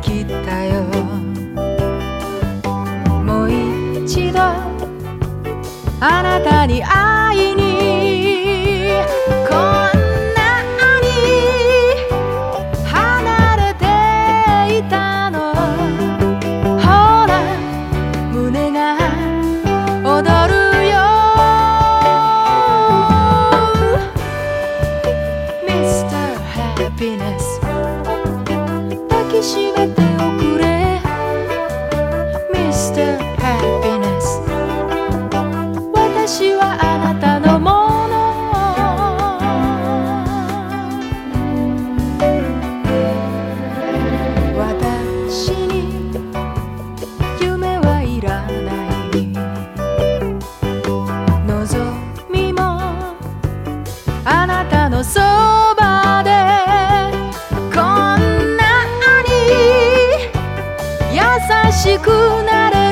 きたよ。もう一度あなたに会いに、こんなに離れていたの。ほら胸が踊るよ。 Mr. Happiness 抱きしめておくれ。 Mr. Happiness 私はあなたのもの。私に夢はいらない。望みもあなたのそばで、こんなに優しくなれ